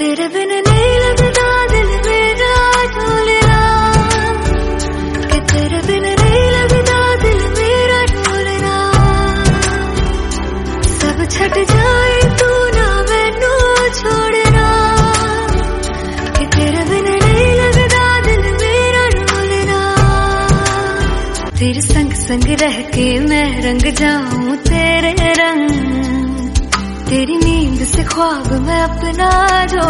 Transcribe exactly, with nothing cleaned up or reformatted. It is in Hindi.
तेरे बिन नहीं लगता दिल मेरा ढोलना, कि तेरे बिन नहीं लगता दिल मेरा ढोलना। सब छट जाए तू ना मैनू छोड़ना, कि तेरे बिन नहीं लगता दिल मेरा ढोलना। तेरे संग संग रह के मैं रंग जाऊं तेरे रंग, तेरी नींद से ख्वाब मैं अपना जो